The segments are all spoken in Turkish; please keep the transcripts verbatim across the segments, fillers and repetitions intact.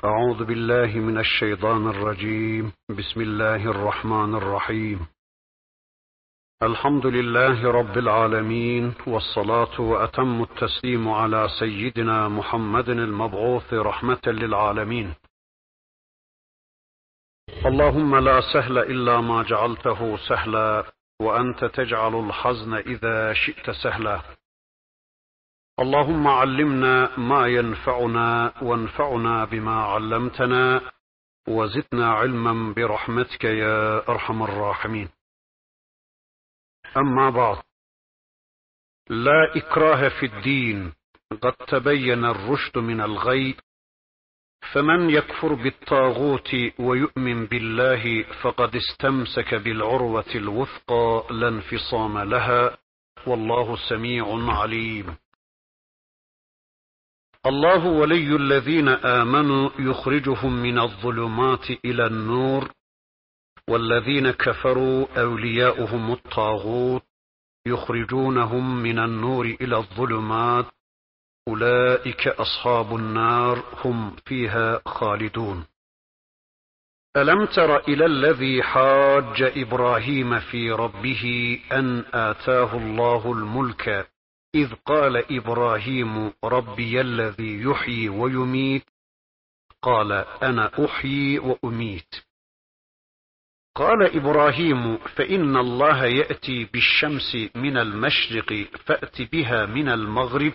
أعوذ بالله من الشيطان الرجيم. بسم الله الرحمن الرحيم. الحمد لله رب العالمين، والصلاة وأتم التسليم على سيدنا محمد المبعوث رحمة للعالمين. اللهم لا سهل إلا ما جعلته سهلا، وأنت تجعل الحزن إذا شئت سهلا. اللهم علمنا ما ينفعنا وانفعنا بما علمتنا، وزدنا علما برحمتك يا أرحم الراحمين. أما بعد، لا إكراه في الدين، قد تبين الرشد من الغي، فمن يكفر بالطاغوت ويؤمن بالله فقد استمسك بالعروة الوثقى لا انفصام لها، والله سميع عليم. الله ولي الذين آمنوا يخرجهم من الظلمات إلى النور، والذين كفروا أولياؤهم الطاغوت يخرجونهم من النور إلى الظلمات، أولئك أصحاب النار هم فيها خالدون. ألم تر إلى الذي حاج إبراهيم في ربه أن آتاه الله الملك إذ قال إبراهيم ربي الذي يحيي ويميت قال أنا أحيي وأميت. قال إبراهيم فإن الله يأتي بالشمس من المشرق فأت بها من المغرب،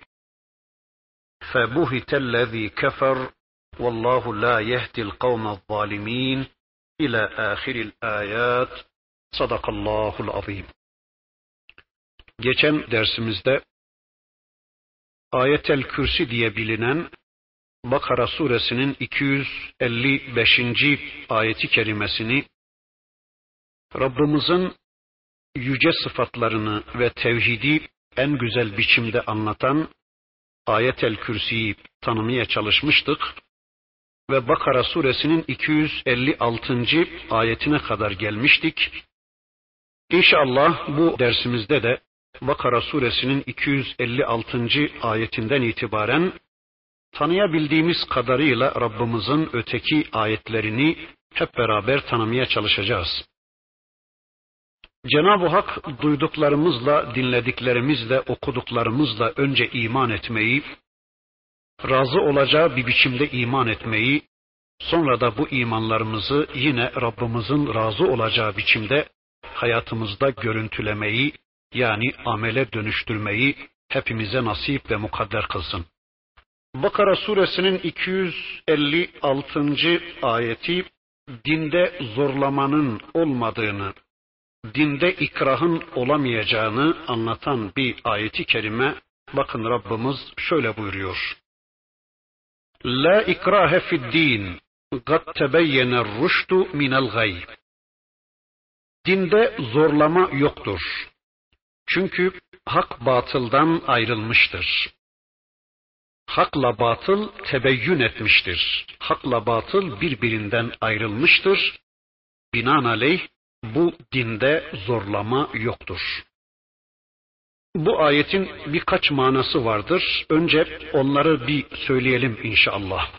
فبهت الذي كفر والله لا يهدي القوم الظالمين إلى آخر الآيات. Sadakallahul azim. Geçen dersimizde Ayet-el Kürsi diye bilinen Bakara suresinin iki yüz elli beşinci ayeti kerimesini, Rabbimizin yüce sıfatlarını ve tevhidi en güzel biçimde anlatan Ayet-el Kürsi'yi tanımaya çalışmıştık ve Bakara suresinin iki yüz elli altıncı ayetine kadar gelmiştik. İnşallah bu dersimizde de Bakara suresinin iki yüz elli altıncı ayetinden itibaren tanıyabildiğimiz kadarıyla Rabbimizin öteki ayetlerini hep beraber tanımaya çalışacağız. Cenab-ı Hak duyduklarımızla, dinlediklerimizle, okuduklarımızla önce iman etmeyi, razı olacağı bir biçimde iman etmeyi, sonra da bu imanlarımızı yine Rabbimizin razı olacağı biçimde hayatımızda görüntülemeyi, yani amele dönüştürmeyi hepimize nasip ve mukadder kılsın. Bakara suresinin iki yüz elli altıncı ayeti dinde zorlamanın olmadığını, dinde ikrahın olamayacağını anlatan bir ayeti kerime. Bakın Rabbimiz şöyle buyuruyor. La ikrahe fi'd-din, kad tebeyyener rüştü minel gay. Dinde zorlama yoktur. Çünkü hak batıldan ayrılmıştır. Hakla batıl tebeyyün etmiştir. Hakla batıl birbirinden ayrılmıştır. Binaenaleyh bu dinde zorlama yoktur. Bu ayetin birkaç manası vardır. Önce onları bir söyleyelim inşallah.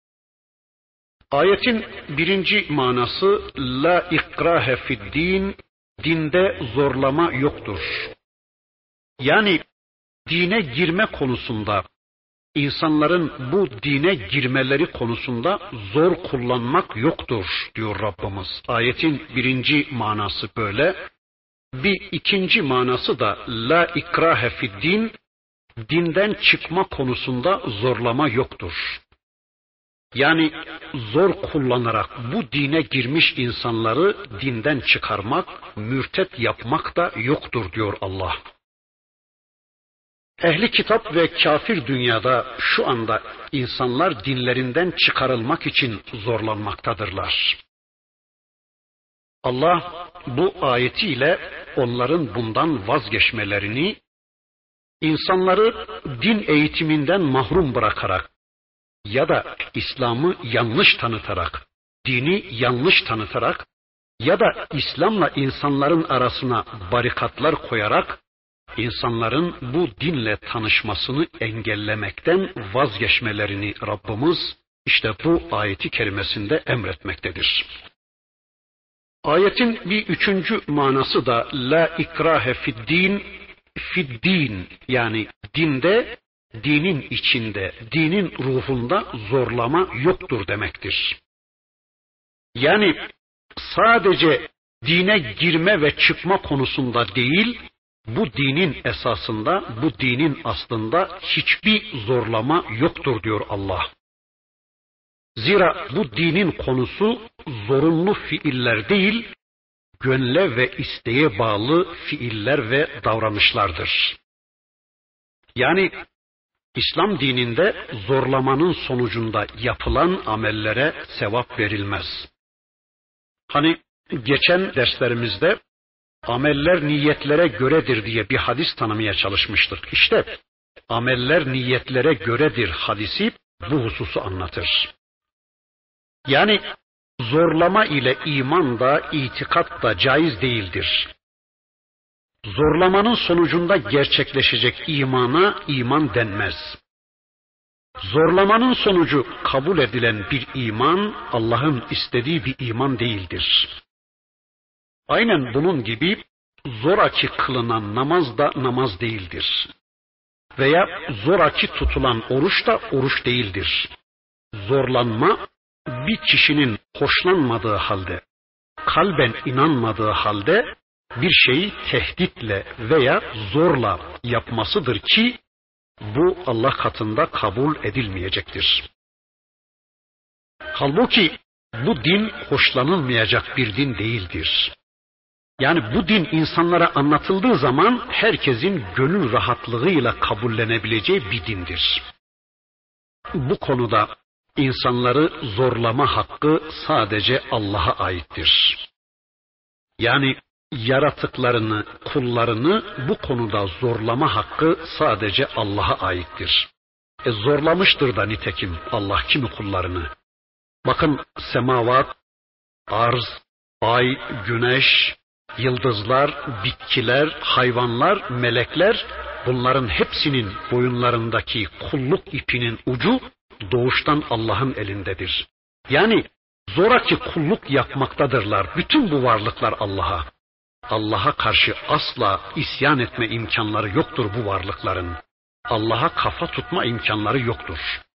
Ayetin birinci manası la ikrahe fi'd-din, dinde zorlama yoktur. Yani dine girme konusunda, insanların bu dine girmeleri konusunda zor kullanmak yoktur diyor Rabbimiz. Ayetin birinci manası böyle. Bir ikinci manası da la ikrahe fi'd-din, dinden çıkma konusunda zorlama yoktur. Yani zor kullanarak bu dine girmiş insanları dinden çıkarmak, mürtet yapmak da yoktur diyor Allah. Ehli kitap ve kafir dünyada şu anda insanlar dinlerinden çıkarılmak için zorlanmaktadırlar. Allah bu ayetiyle onların bundan vazgeçmelerini, insanları din eğitiminden mahrum bırakarak ya da İslam'ı yanlış tanıtarak, dini yanlış tanıtarak ya da İslam'la insanların arasına barikatlar koyarak insanların bu dinle tanışmasını engellemekten vazgeçmelerini Rabbimiz işte bu ayeti kerimesinde emretmektedir. Ayetin bir üçüncü manası da la ikrahe fid din, fid din, yani dinde, dinin içinde, dinin ruhunda zorlama yoktur demektir. Yani sadece dine girme ve çıkma konusunda değil, bu dinin esasında, bu dinin aslında hiçbir zorlama yoktur diyor Allah. Zira bu dinin konusu zorunlu fiiller değil, gönle ve isteğe bağlı fiiller ve davranışlardır. Yani İslam dininde zorlamanın sonucunda yapılan amellere sevap verilmez. Hani geçen derslerimizde ameller niyetlere göredir diye bir hadis tanımaya çalışmıştık. İşte ameller niyetlere göredir hadisi bu hususu anlatır. Yani zorlama ile iman da itikat da caiz değildir. Zorlamanın sonucunda gerçekleşecek imana iman denmez. Zorlamanın sonucu kabul edilen bir iman Allah'ın istediği bir iman değildir. Aynen bunun gibi zoraki kılınan namaz da namaz değildir. Veya zoraki tutulan oruç da oruç değildir. Zorlanma bir kişinin hoşlanmadığı halde, kalben inanmadığı halde bir şeyi tehditle veya zorla yapmasıdır ki bu Allah katında kabul edilmeyecektir. Halbuki bu din hoşlanılmayacak bir din değildir. Yani bu din insanlara anlatıldığı zaman herkesin gönül rahatlığıyla kabullenebileceği bir dindir. Bu konuda insanları zorlama hakkı sadece Allah'a aittir. Yani yaratıklarını, kullarını bu konuda zorlama hakkı sadece Allah'a aittir. E zorlamıştır da nitekim Allah kimi kullarını. Bakın semavat, arz, ay, güneş, yıldızlar, bitkiler, hayvanlar, melekler, bunların hepsinin boyunlarındaki kulluk ipinin ucu doğuştan Allah'ın elindedir. Yani zoraki kulluk yapmaktadırlar bütün bu varlıklar Allah'a. Allah'a karşı asla isyan etme imkanları yoktur bu varlıkların. Allah'a kafa tutma imkanları yoktur.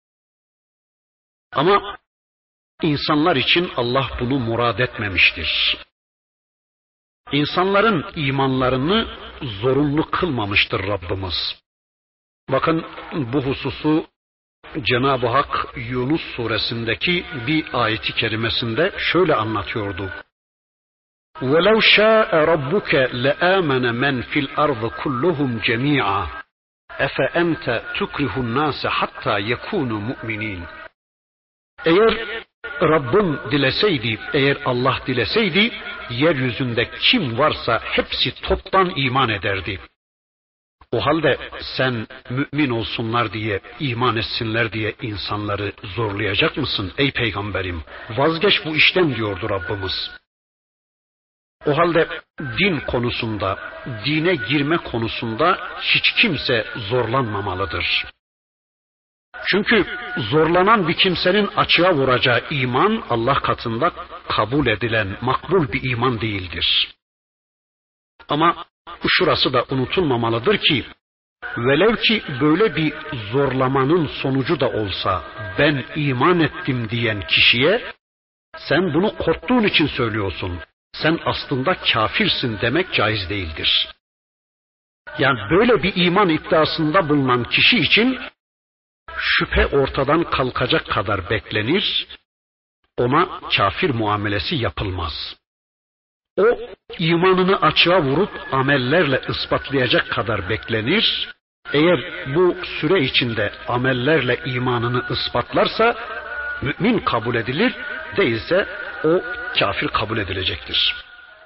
Ama insanlar için Allah bunu murad etmemiştir. İnsanların imanlarını zorunlu kılmamıştır Rabbimiz. Bakın bu hususu Cenab-ı Hak Yunus suresindeki bir ayeti kerimesinde şöyle anlatıyordu. وَلَوْ شَاءَ رَبُّكَ لَآمَنَ مَنْ فِي الْأَرْضِ كُلُّهُمْ جَمِيعًا اَفَأَنْتَ تُكْرِهُ النَّاسَ حَتَّى يَكُونُوا مُؤْمِنِينَ. Eğer Rabbim dileseydi, eğer Allah dileseydi, yeryüzünde kim varsa hepsi toptan iman ederdi. O halde sen mümin olsunlar diye, iman etsinler diye insanları zorlayacak mısın ey peygamberim? Vazgeç bu işten diyordu Rabbimiz. O halde din konusunda, dine girme konusunda hiç kimse zorlanmamalıdır. Çünkü zorlanan bir kimsenin açığa vuracağı iman Allah katında kabul edilen makbul bir iman değildir. Ama şurası da unutulmamalıdır ki, velev ki böyle bir zorlamanın sonucu da olsa ben iman ettim diyen kişiye sen bunu korktuğun için söylüyorsun, sen aslında kafirsin demek caiz değildir. Yani böyle bir iman iddiasında bulunan kişi için şüphe ortadan kalkacak kadar beklenir, ona kafir muamelesi yapılmaz. O imanını açığa vurup amellerle ispatlayacak kadar beklenir. Eğer bu süre içinde amellerle imanını ispatlarsa mümin kabul edilir, değilse o kafir kabul edilecektir.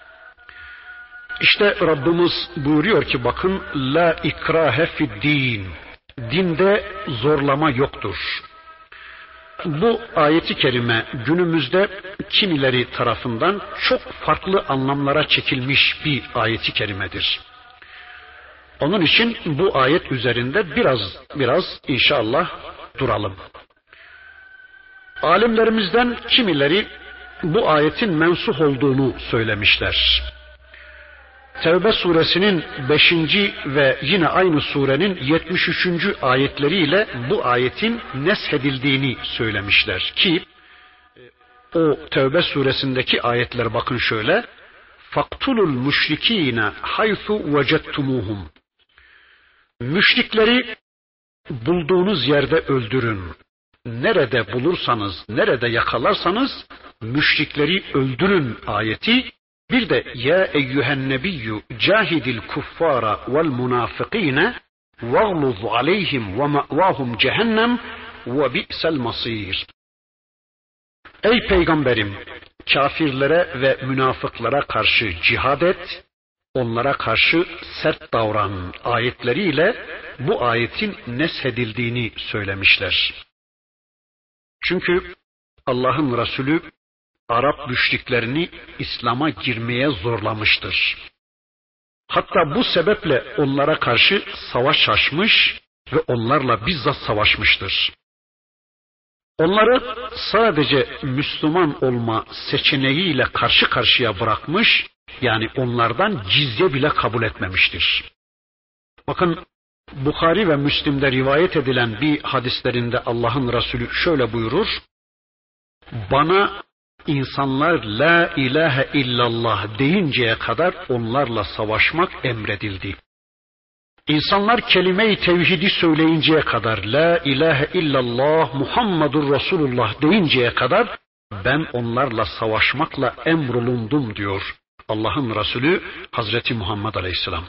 İşte Rabbimiz buyuruyor ki bakın la ikrahe fid din. Dinde zorlama yoktur. Bu ayeti kerime günümüzde kimileri tarafından çok farklı anlamlara çekilmiş bir ayeti kerimedir. Onun için bu ayet üzerinde biraz biraz inşallah duralım. Alimlerimizden kimileri bu ayetin mensuh olduğunu söylemişler. Tevbe suresinin beşinci ve yine aynı surenin yetmiş üçüncü ayetleriyle bu ayetin neshedildiğini söylemişler ki o Tevbe suresindeki ayetler bakın şöyle: faktulul müşrikîne haythu vecettumuhum. Müşrikleri bulduğunuz yerde öldürün. Nerede bulursanız, nerede yakalarsanız müşrikleri öldürün ayeti. Bir de ya eyyühen nebiyyü cahidil kuffara vel münafıkîne vâgluz aleyhim ve ma'vâhum cehennem ve bi'sel masîr. Ey peygamberim, kafirlere ve münafıklara karşı cihad et, onlara karşı sert davran ayetleriyle bu ayetin neshedildiğini söylemişler. Çünkü Allah'ın Resulü Arap müşriklerini İslam'a girmeye zorlamıştır. Hatta bu sebeple onlara karşı savaş açmış ve onlarla bizzat savaşmıştır. Onları sadece Müslüman olma seçeneğiyle karşı karşıya bırakmış, yani onlardan cizye bile kabul etmemiştir. Bakın Bukhari ve Müslim'de rivayet edilen bir hadislerinde Allah'ın Resulü şöyle buyurur: bana İnsanlar la ilahe illallah deyinceye kadar onlarla savaşmak emredildi. İnsanlar kelime-i tevhidi söyleyinceye kadar, la ilahe illallah Muhammedur Resulullah deyinceye kadar ben onlarla savaşmakla emrolundum diyor Allah'ın Resulü Hazreti Muhammed Aleyhisselam.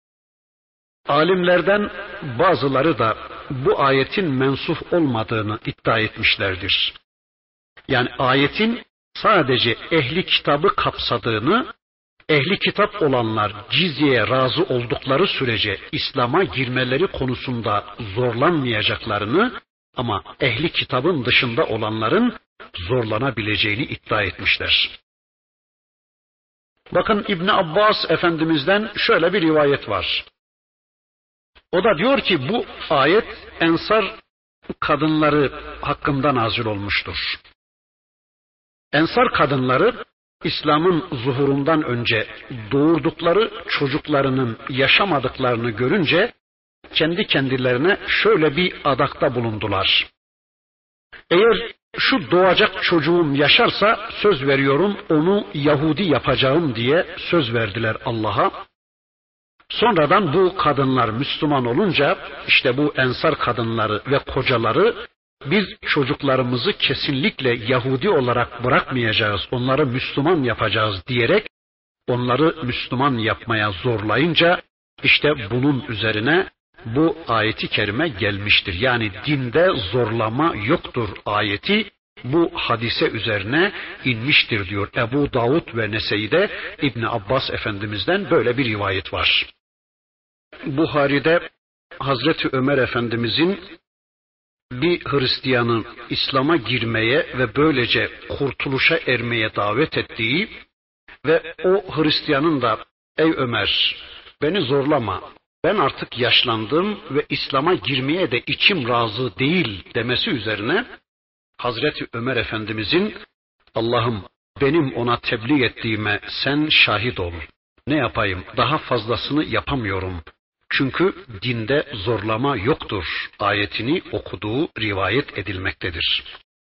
Alimlerden bazıları da bu ayetin mensuh olmadığını iddia etmişlerdir. Yani ayetin sadece ehli kitabı kapsadığını, ehli kitap olanlar cizyeye razı oldukları sürece İslam'a girmeleri konusunda zorlanmayacaklarını ama ehli kitabın dışında olanların zorlanabileceğini iddia etmişler. Bakın İbn Abbas Efendimiz'den şöyle bir rivayet var. O da diyor ki bu ayet Ensar kadınları hakkında nazil olmuştur. Ensar kadınları İslam'ın zuhurundan önce doğurdukları çocuklarının yaşamadıklarını görünce kendi kendilerine şöyle bir adakta bulundular. Eğer şu doğacak çocuğum yaşarsa söz veriyorum onu Yahudi yapacağım diye söz verdiler Allah'a. Sonradan bu kadınlar Müslüman olunca işte bu Ensar kadınları ve kocaları biz çocuklarımızı kesinlikle Yahudi olarak bırakmayacağız, onları Müslüman yapacağız diyerek onları Müslüman yapmaya zorlayınca işte bunun üzerine bu ayeti kerime gelmiştir. Yani dinde zorlama yoktur ayeti bu hadise üzerine inmiştir diyor. Ebu Davud ve Nese'de İbn Abbas Efendimiz'den böyle bir rivayet var. Buhari'de Hazreti Ömer Efendimiz'in bir Hristiyanın İslam'a girmeye ve böylece kurtuluşa ermeye davet ettiği ve o Hristiyanın da ey Ömer beni zorlama, ben artık yaşlandım ve İslam'a girmeye de içim razı değil demesi üzerine Hazreti Ömer Efendimizin Allah'ım benim ona tebliğ ettiğime sen şahit ol. Ne yapayım? Daha fazlasını yapamıyorum. Çünkü dinde zorlama yoktur ayetini okuduğu rivayet edilmektedir.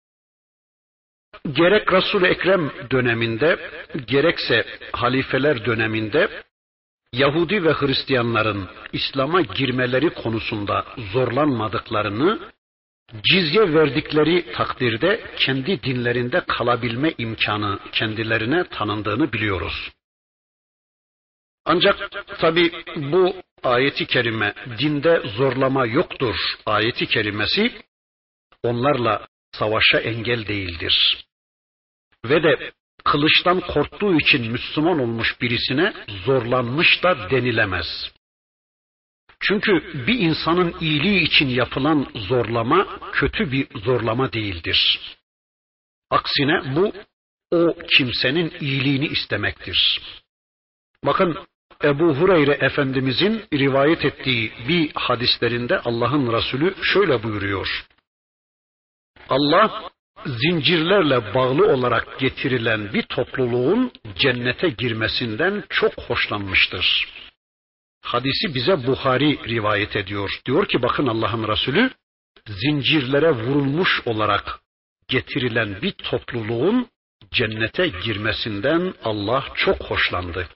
Gerek Resul-i Ekrem döneminde gerekse halifeler döneminde Yahudi ve Hristiyanların İslam'a girmeleri konusunda zorlanmadıklarını, cizye verdikleri takdirde kendi dinlerinde kalabilme imkanı kendilerine tanındığını biliyoruz. Ancak tabi bu ayeti kerime dinde zorlama yoktur ayeti kerimesi onlarla savaşa engel değildir. Ve de kılıçtan korktuğu için Müslüman olmuş birisine zorlanmış da denilemez. Çünkü bir insanın iyiliği için yapılan zorlama kötü bir zorlama değildir. Aksine bu o kimsenin iyiliğini istemektir. Bakın Ebu Hureyre Efendimizin rivayet ettiği bir hadislerinde Allah'ın Resulü şöyle buyuruyor. Allah zincirlerle bağlı olarak getirilen bir topluluğun cennete girmesinden çok hoşlanmıştır. Hadisi bize Buhari rivayet ediyor. Diyor ki bakın Allah'ın Resulü zincirlere vurulmuş olarak getirilen bir topluluğun cennete girmesinden Allah çok hoşlandı.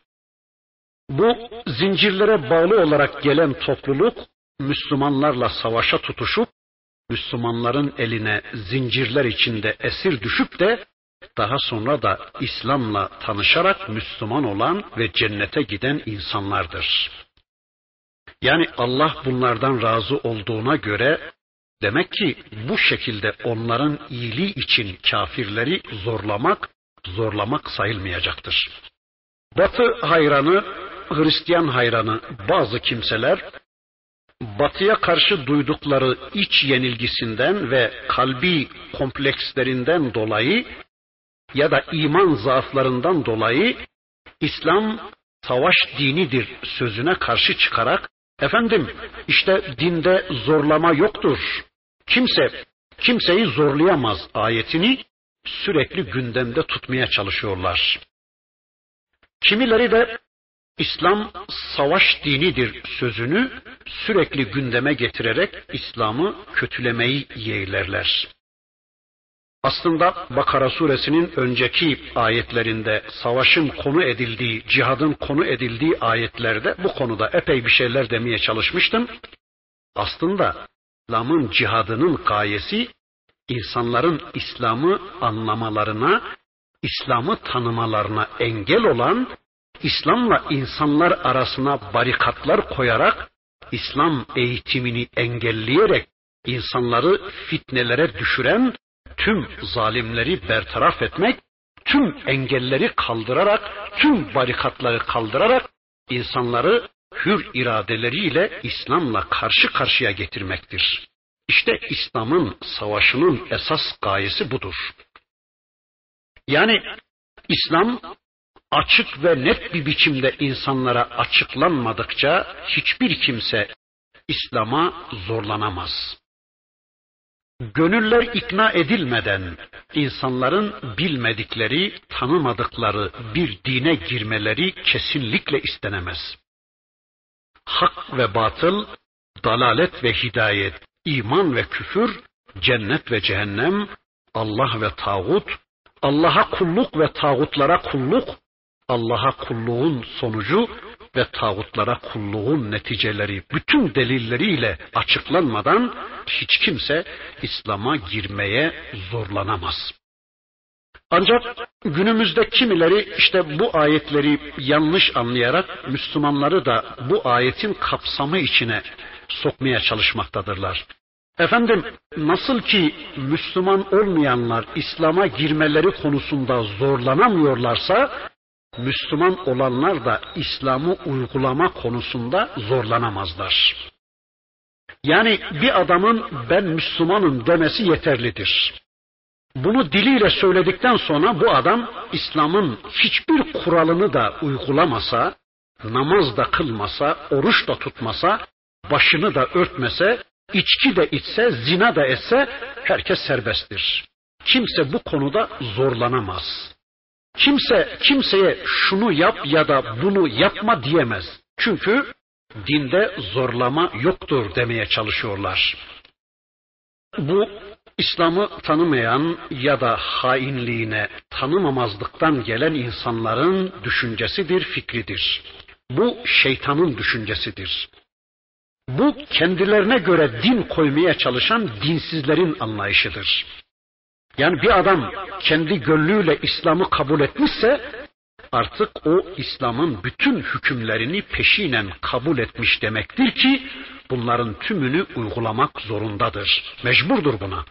Bu zincirlere bağlı olarak gelen topluluk Müslümanlarla savaşa tutuşup Müslümanların eline zincirler içinde esir düşüp de daha sonra da İslam'la tanışarak Müslüman olan ve cennete giden insanlardır. Yani Allah bunlardan razı olduğuna göre demek ki bu şekilde onların iyiliği için kafirleri zorlamak, zorlamak sayılmayacaktır. Batı hayranı, Hristiyan hayranı bazı kimseler Batı'ya karşı duydukları iç yenilgisinden ve kalbi komplekslerinden dolayı ya da iman zaaflarından dolayı İslam savaş dinidir sözüne karşı çıkarak efendim işte dinde zorlama yoktur. Kimse kimseyi zorlayamaz ayetini sürekli gündemde tutmaya çalışıyorlar. Kimileri de İslam savaş dinidir sözünü sürekli gündeme getirerek İslam'ı kötülemeyi yeğlerler. Aslında Bakara suresinin önceki ayetlerinde savaşın konu edildiği, cihadın konu edildiği ayetlerde bu konuda epey bir şeyler demeye çalışmıştım. Aslında İslam'ın cihadının gayesi insanların İslam'ı anlamalarına, İslam'ı tanımalarına engel olan, İslam'la insanlar arasına barikatlar koyarak, İslam eğitimini engelleyerek insanları fitnelere düşüren, tüm zalimleri bertaraf etmek, tüm engelleri kaldırarak, tüm barikatları kaldırarak insanları hür iradeleriyle İslam'la karşı karşıya getirmektir. İşte İslam'ın savaşının esas gayesi budur. Yani İslam açık ve net bir biçimde insanlara açıklanmadıkça hiçbir kimse İslam'a zorlanamaz. Gönüller ikna edilmeden insanların bilmedikleri, tanımadıkları bir dine girmeleri kesinlikle istenemez. Hak ve batıl, dalalet ve hidayet, iman ve küfür, cennet ve cehennem, Allah ve tağut, Allah'a kulluk ve tağutlara kulluk, Allah'a kulluğun sonucu ve tağutlara kulluğun neticeleri bütün delilleriyle açıklanmadan hiç kimse İslam'a girmeye zorlanamaz. Ancak günümüzde kimileri işte bu ayetleri yanlış anlayarak Müslümanları da bu ayetin kapsamı içine sokmaya çalışmaktadırlar. Efendim nasıl ki Müslüman olmayanlar İslam'a girmeleri konusunda zorlanamıyorlarsa, Müslüman olanlar da İslam'ı uygulama konusunda zorlanamazlar. Yani bir adamın ben Müslümanım demesi yeterlidir. Bunu diliyle söyledikten sonra bu adam İslam'ın hiçbir kuralını da uygulamasa, namaz da kılmasa, oruç da tutmasa, başını da örtmese, içki de içse, zina da etse herkes serbesttir. Kimse bu konuda zorlanamaz. Kimse kimseye şunu yap ya da bunu yapma diyemez. Çünkü dinde zorlama yoktur demeye çalışıyorlar. Bu İslam'ı tanımayan ya da hainliğine, tanımamazlıktan gelen insanların düşüncesidir, fikridir. Bu şeytanın düşüncesidir. Bu kendilerine göre din koymaya çalışan dinsizlerin anlayışıdır. Yani bir adam kendi gönlüyle İslam'ı kabul etmişse artık o İslam'ın bütün hükümlerini peşinen kabul etmiş demektir ki bunların tümünü uygulamak zorundadır. Mecburdur buna.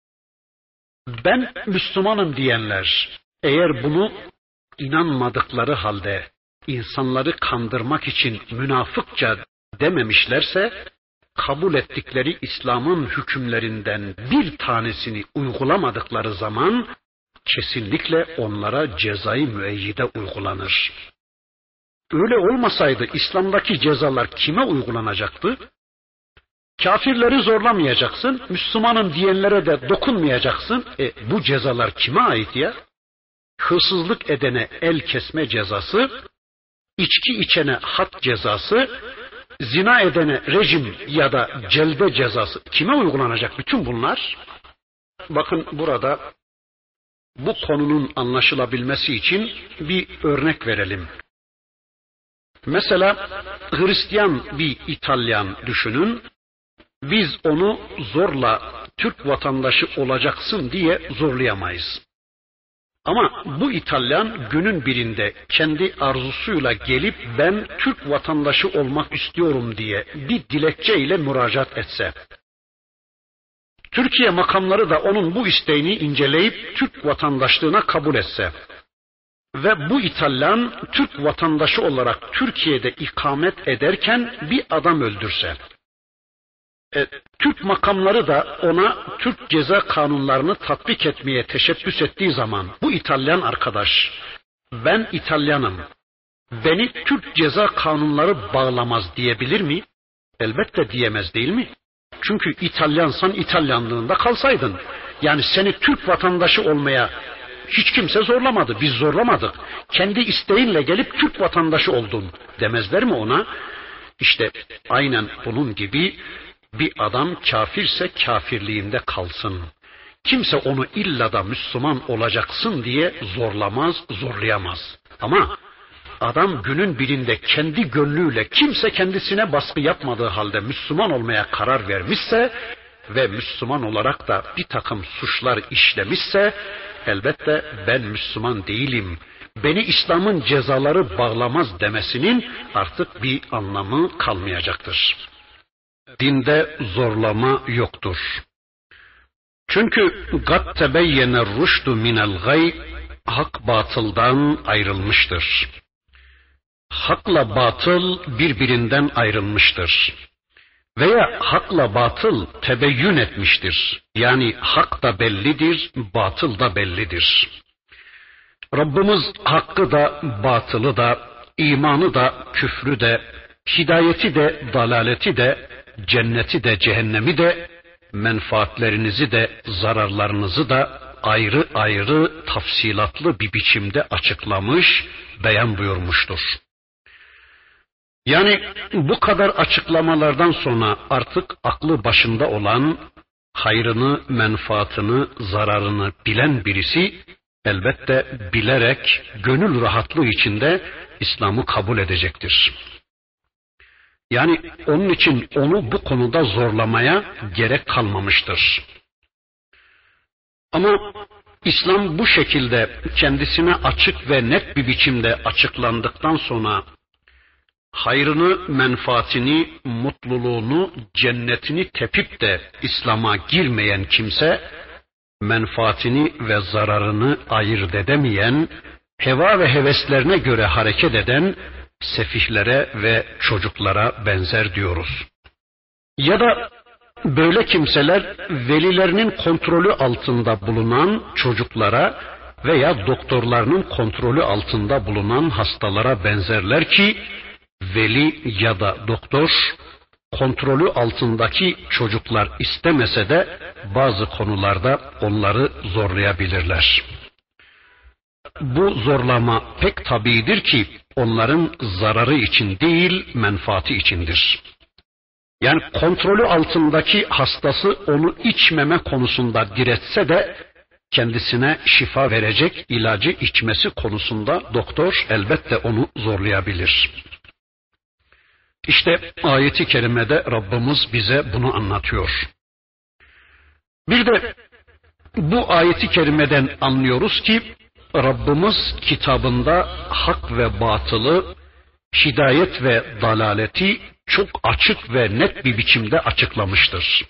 Ben Müslümanım diyenler eğer bunu inanmadıkları halde insanları kandırmak için münafıkça dememişlerse, kabul ettikleri İslam'ın hükümlerinden bir tanesini uygulamadıkları zaman kesinlikle onlara cezai müeyyide uygulanır. Öyle olmasaydı İslam'daki cezalar kime uygulanacaktı? Kafirleri zorlamayacaksın, Müslümanım diyenlere de dokunmayacaksın. E, bu cezalar kime ait ya? Hırsızlık edene el kesme cezası, içki içene had cezası, zina edene rejim ya da celde cezası kime uygulanacak bütün bunlar? Bakın burada bu konunun anlaşılabilmesi için bir örnek verelim. Mesela Hristiyan bir İtalyan düşünün. Biz onu zorla Türk vatandaşı olacaksın diye zorlayamayız. Ama bu İtalyan günün birinde kendi arzusuyla gelip ben Türk vatandaşı olmak istiyorum diye bir dilekçeyle müracaat etse, Türkiye makamları da onun bu isteğini inceleyip Türk vatandaşlığına kabul etse ve bu İtalyan Türk vatandaşı olarak Türkiye'de ikamet ederken bir adam öldürse, E, Türk makamları da ona Türk ceza kanunlarını tatbik etmeye teşebbüs ettiği zaman bu İtalyan arkadaş, ben İtalyanım, beni Türk ceza kanunları bağlamaz diyebilir mi? Elbette diyemez, değil mi? Çünkü İtalyansan İtalyanlığında kalsaydın. Yani seni Türk vatandaşı olmaya hiç kimse zorlamadı, biz zorlamadık. Kendi isteğinle gelip Türk vatandaşı oldun demezler mi ona? İşte aynen bunun gibi bir adam kafirse kafirliğinde kalsın. Kimse onu illa da Müslüman olacaksın diye zorlamaz, zorlayamaz. Ama adam günün birinde kendi gönlüyle kimse kendisine baskı yapmadığı halde Müslüman olmaya karar vermişse ve Müslüman olarak da bir takım suçlar işlemişse elbette ben Müslüman değilim, beni İslam'ın cezaları bağlamaz demesinin artık bir anlamı kalmayacaktır. Dinde zorlama yoktur. Çünkü gat tebeyyene rüşdü minel gay, hak batıldan ayrılmıştır. Hakla batıl birbirinden ayrılmıştır. Veya hakla batıl tebeyyün etmiştir. Yani hak da bellidir, batıl da bellidir. Rabbimiz hakkı da, batılı da, imanı da, küfrü de, hidayeti de, dalaleti de, cenneti de, cehennemi de, menfaatlerinizi de, zararlarınızı da ayrı ayrı tafsilatlı bir biçimde açıklamış, beyan buyurmuştur. Yani bu kadar açıklamalardan sonra artık aklı başında olan, hayrını, menfaatını, zararını bilen birisi elbette bilerek, gönül rahatlığı içinde İslam'ı kabul edecektir. Yani onun için onu bu konuda zorlamaya gerek kalmamıştır. Ama İslam bu şekilde kendisine açık ve net bir biçimde açıklandıktan sonra hayrını, menfaatini, mutluluğunu, cennetini tepip de İslam'a girmeyen kimse, menfaatini ve zararını ayırt edemeyen, heva ve heveslerine göre hareket eden sefihlere ve çocuklara benzer diyoruz. Ya da böyle kimseler velilerinin kontrolü altında bulunan çocuklara veya doktorlarının kontrolü altında bulunan hastalara benzerler ki, veli ya da doktor kontrolü altındaki çocuklar istemese de bazı konularda onları zorlayabilirler. Bu zorlama pek tabiidir ki onların zararı için değil, menfaati içindir. Yani kontrolü altındaki hastası onu içmeme konusunda diretse de kendisine şifa verecek ilacı içmesi konusunda doktor elbette onu zorlayabilir. İşte ayeti kerimede Rabbimiz bize bunu anlatıyor. Bir de bu ayeti kerimeden anlıyoruz ki Rabbimiz kitabında hak ve batılı, hidayet ve dalaleti çok açık ve net bir biçimde açıklamıştır.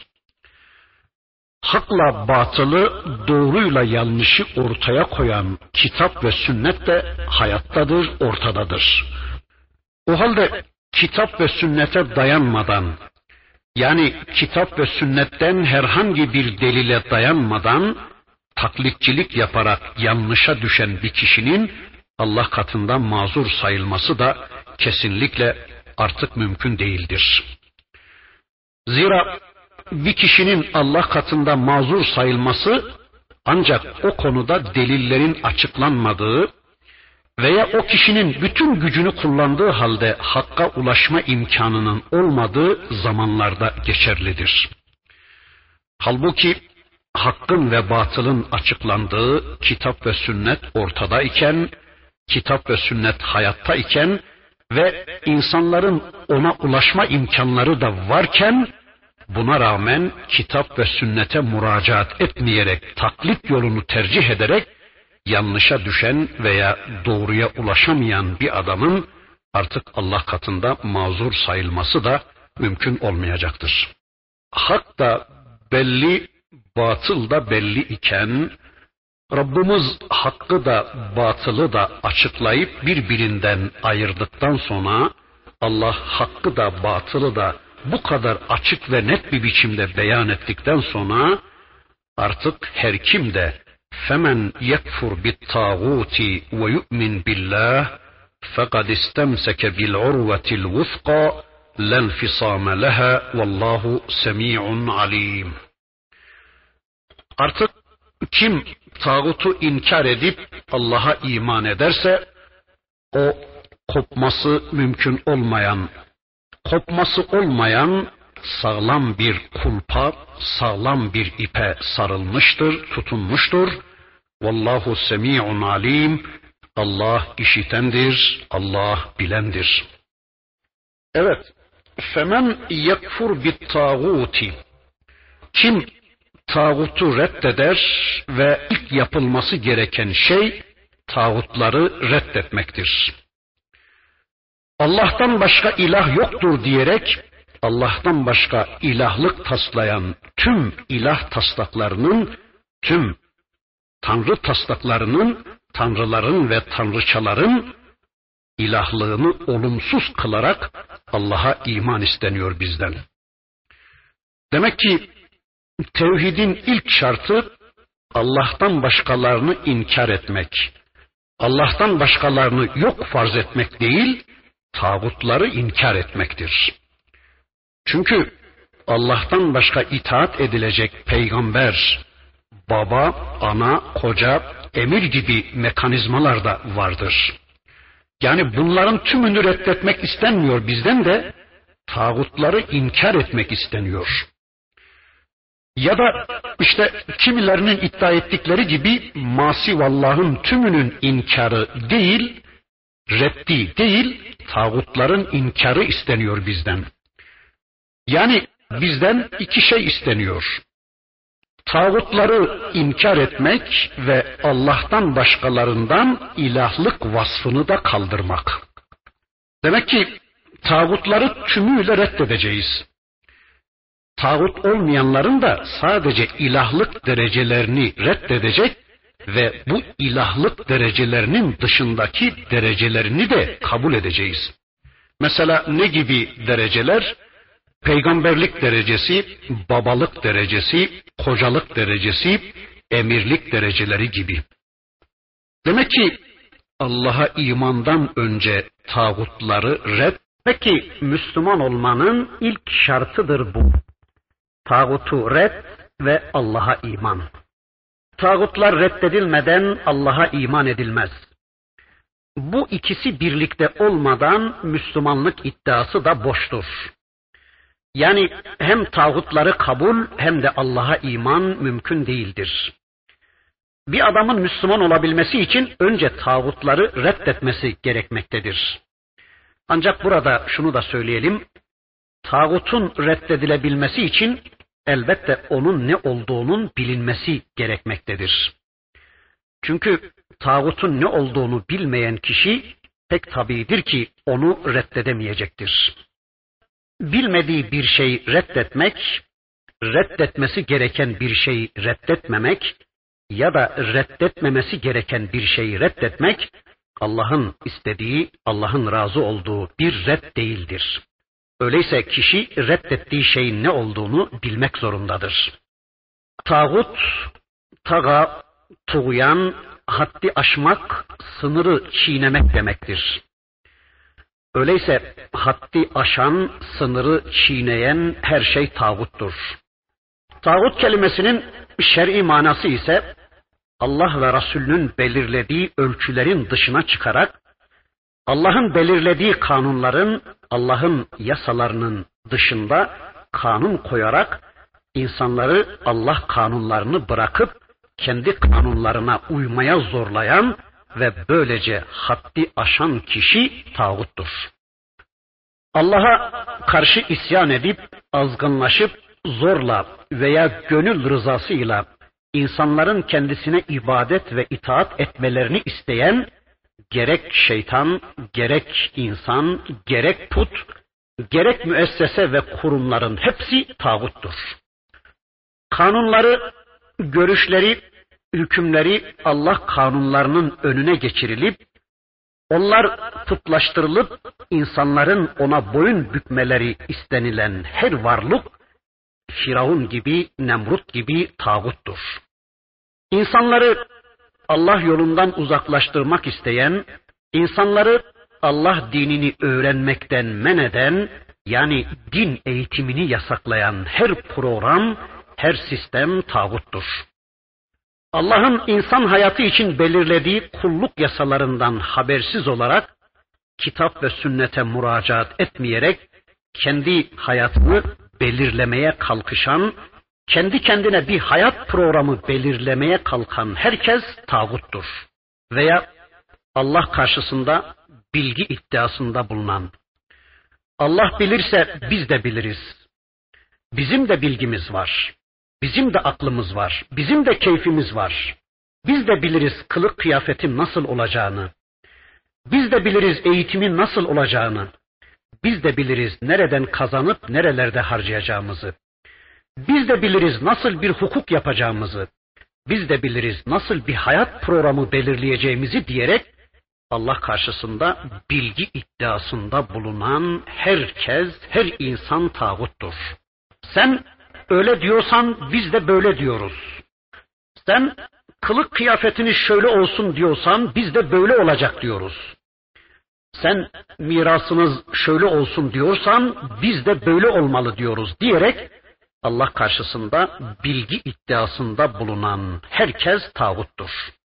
Hakla batılı, doğruyla yanlışı ortaya koyan kitap ve sünnet de hayattadır, ortadadır. O halde kitap ve sünnete dayanmadan, yani kitap ve sünnetten herhangi bir delile dayanmadan taklitçilik yaparak yanlışa düşen bir kişinin Allah katında mazur sayılması da kesinlikle artık mümkün değildir. Zira bir kişinin Allah katında mazur sayılması ancak o konuda delillerin açıklanmadığı veya o kişinin bütün gücünü kullandığı halde hakka ulaşma imkanının olmadığı zamanlarda geçerlidir. Halbuki hakkın ve batılın açıklandığı kitap ve sünnet ortadayken, kitap ve sünnet hayatta iken ve insanların ona ulaşma imkanları da varken, buna rağmen kitap ve sünnete müracaat etmeyerek, taklit yolunu tercih ederek yanlışa düşen veya doğruya ulaşamayan bir adamın artık Allah katında mazur sayılması da mümkün olmayacaktır. Hak da belli, batıl da belli iken, Rabbimiz hakkı da batılı da açıklayıp birbirinden ayırdıktan sonra, Allah hakkı da batılı da bu kadar açık ve net bir biçimde beyan ettikten sonra, artık her kim de فَمَنْ يَكْفُرْ بِالطَّاغُوتِ وَيُؤْمِنْ بِاللّٰهِ فَقَدْ اِسْتَمْسَكَ بِالْعُرْوَةِ الْوُثْقَى لَا انْفِصَامَ لَهَا وَاللّٰهُ سَمِيعٌ عَلِيمٌ. Artık kim tağutu inkar edip Allah'a iman ederse, o kopması mümkün olmayan, kopması olmayan sağlam bir kulpa, sağlam bir ipe sarılmıştır, tutunmuştur. Vallahu semi'un alim. Allah işitendir, Allah bilendir. Evet, femen yekfur bit tağuti. Kim tağutu reddeder ve ilk yapılması gereken şey tağutları reddetmektir. Allah'tan başka ilah yoktur diyerek Allah'tan başka ilahlık taslayan tüm ilah taslaklarının, tüm tanrı taslaklarının, tanrıların ve tanrıçaların ilahlığını olumsuz kılarak Allah'a iman isteniyor bizden. Demek ki tevhidin ilk şartı Allah'tan başkalarını inkar etmek. Allah'tan başkalarını yok farz etmek değil, tağutları inkar etmektir. Çünkü Allah'tan başka itaat edilecek peygamber, baba, ana, koca, emir gibi mekanizmalar da vardır. Yani bunların tümünü reddetmek istenmiyor bizden de, tağutları inkar etmek isteniyor. Ya da işte kimilerinin iddia ettikleri gibi masivallahın tümünün inkarı değil, reddi değil, tağutların inkarı isteniyor bizden. Yani bizden iki şey isteniyor. Tağutları inkar etmek ve Allah'tan başkalarından ilahlık vasfını da kaldırmak. Demek ki tağutları tümüyle reddedeceğiz. Tağut olmayanların da sadece ilahlık derecelerini reddedecek ve bu ilahlık derecelerinin dışındaki derecelerini de kabul edeceğiz. Mesela ne gibi dereceler? Peygamberlik derecesi, babalık derecesi, kocalık derecesi, emirlik dereceleri gibi. Demek ki Allah'a imandan önce tağutları red. Peki Müslüman olmanın ilk şartıdır bu. Tağutu red ve Allah'a iman. Tağutlar reddedilmeden Allah'a iman edilmez. Bu ikisi birlikte olmadan Müslümanlık iddiası da boştur. Yani hem tağutları kabul hem de Allah'a iman mümkün değildir. Bir adamın Müslüman olabilmesi için önce tağutları reddetmesi gerekmektedir. Ancak burada şunu da söyleyelim, tağutun reddedilebilmesi için elbette onun ne olduğunun bilinmesi gerekmektedir. Çünkü tağutun ne olduğunu bilmeyen kişi pek tabiidir ki onu reddedemeyecektir. Bilmediği bir şey reddetmek, reddetmesi gereken bir şey reddetmemek ya da reddetmemesi gereken bir şeyi reddetmek, Allah'ın istediği, Allah'ın razı olduğu bir red değildir. Öyleyse kişi reddettiği şeyin ne olduğunu bilmek zorundadır. Tağut, taga, tuğyan, haddi aşmak, sınırı çiğnemek demektir. Öyleyse haddi aşan, sınırı çiğneyen her şey tağuttur. Tağut kelimesinin şer'i manası ise Allah ve Resulünün belirlediği ölçülerin dışına çıkarak, Allah'ın belirlediği kanunların, Allah'ın yasalarının dışında kanun koyarak, insanları Allah kanunlarını bırakıp kendi kanunlarına uymaya zorlayan ve böylece haddi aşan kişi tağuttur. Allah'a karşı isyan edip, azgınlaşıp, zorla veya gönül rızasıyla insanların kendisine ibadet ve itaat etmelerini isteyen, gerek şeytan, gerek insan, gerek put, gerek müessese ve kurumların hepsi tağuttur. Kanunları, görüşleri, hükümleri Allah kanunlarının önüne geçirilip, onlar putlaştırılıp insanların ona boyun bükmeleri istenilen her varlık, Firavun gibi, Nemrut gibi tağuttur. İnsanları Allah yolundan uzaklaştırmak isteyen, insanları Allah dinini öğrenmekten men eden, yani din eğitimini yasaklayan her program, her sistem tağuttur. Allah'ın insan hayatı için belirlediği kulluk yasalarından habersiz olarak, kitap ve sünnete müracaat etmeyerek, kendi hayatını belirlemeye kalkışan, kendi kendine bir hayat programı belirlemeye kalkan herkes tağuttur. Veya Allah karşısında bilgi iddiasında bulunan, Allah bilirse biz de biliriz, bizim de bilgimiz var, bizim de aklımız var, bizim de keyfimiz var, biz de biliriz kılık kıyafetin nasıl olacağını, biz de biliriz eğitimin nasıl olacağını, biz de biliriz nereden kazanıp nerelerde harcayacağımızı, biz de biliriz nasıl bir hukuk yapacağımızı, biz de biliriz nasıl bir hayat programı belirleyeceğimizi diyerek Allah karşısında bilgi iddiasında bulunan herkes, her insan tağuttur. Sen öyle diyorsan biz de böyle diyoruz. Sen kılık kıyafetini şöyle olsun diyorsan biz de böyle olacak diyoruz. Sen mirasınız şöyle olsun diyorsan biz de böyle olmalı diyoruz diyerek Allah karşısında bilgi iddiasında bulunan herkes tağuttur.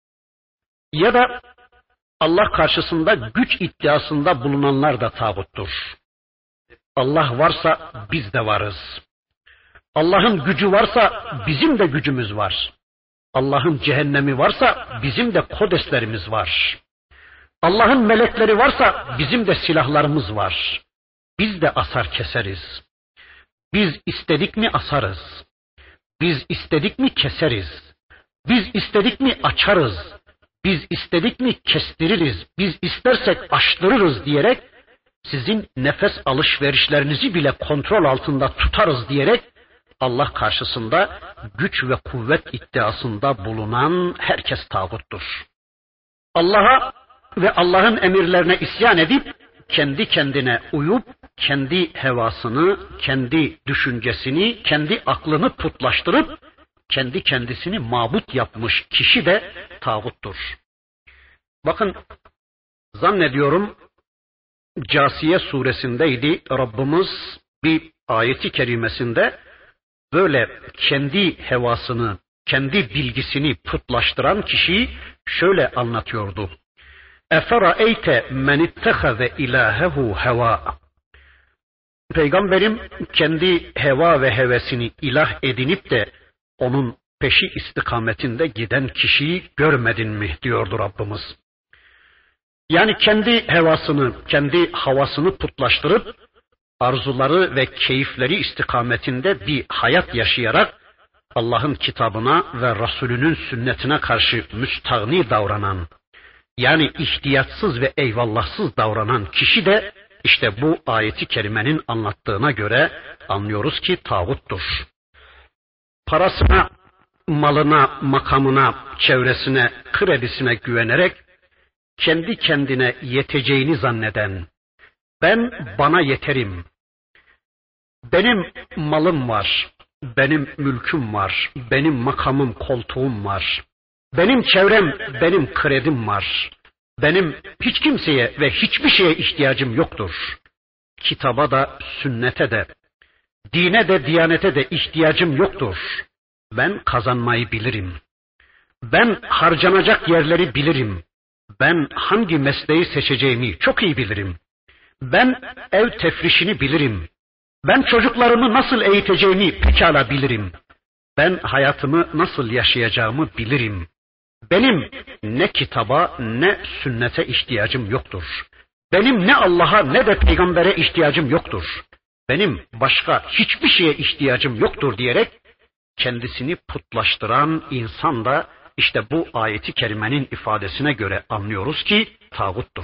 Ya da Allah karşısında güç iddiasında bulunanlar da tağuttur. Allah varsa biz de varız. Allah'ın gücü varsa bizim de gücümüz var. Allah'ın cehennemi varsa bizim de kodeslerimiz var. Allah'ın melekleri varsa bizim de silahlarımız var. Biz de asar keseriz. Biz istedik mi asarız. Biz istedik mi keseriz. Biz istedik mi açarız. Biz istedik mi kestiririz. Biz istersek açtırırız diyerek sizin nefes alışverişlerinizi bile kontrol altında tutarız diyerek Allah karşısında güç ve kuvvet iddiasında bulunan herkes tağuttur. Allah'a ve Allah'ın emirlerine isyan edip kendi kendine uyup kendi hevasını, kendi düşüncesini, kendi aklını putlaştırıp kendi kendisini mabut yapmış kişi de tağuttur. Bakın, zannediyorum Câsiye suresindeydi, Rabbimiz bir ayeti kerimesinde böyle kendi hevasını, kendi bilgisini putlaştıran kişiyi şöyle anlatıyordu. Efera'eyte men ittehaze ilahehu heva. Peygamberim kendi heva ve hevesini ilah edinip de onun peşi istikametinde giden kişiyi görmedin mi diyordu Rabbimiz. Yani kendi hevasını, kendi havasını putlaştırıp arzuları ve keyifleri istikametinde bir hayat yaşayarak Allah'ın kitabına ve Resulünün sünnetine karşı müstahni davranan, yani ihtiyatsız ve eyvallahsız davranan kişi de işte bu ayeti kerimenin anlattığına göre anlıyoruz ki tağuttur. Parasına, malına, makamına, çevresine, kredisine güvenerek kendi kendine yeteceğini zanneden, ben bana yeterim, benim malım var, benim mülküm var, benim makamım, koltuğum var, benim çevrem, benim kredim var, Benim hiç kimseye ve hiçbir şeye ihtiyacım yoktur. Kitaba da, sünnete de, dine de, diyanete de ihtiyacım yoktur. Ben kazanmayı bilirim. Ben harcanacak yerleri bilirim. Ben hangi mesleği seçeceğimi çok iyi bilirim. Ben ev tefrişini bilirim. Ben çocuklarımı nasıl eğiteceğimi pekala bilirim. Ben hayatımı nasıl yaşayacağımı bilirim. Benim ne kitaba ne sünnete ihtiyacım yoktur. Benim ne Allah'a ne de peygambere ihtiyacım yoktur. Benim başka hiçbir şeye ihtiyacım yoktur diyerek kendisini putlaştıran insan da işte bu ayeti kerimenin ifadesine göre anlıyoruz ki tağuttur.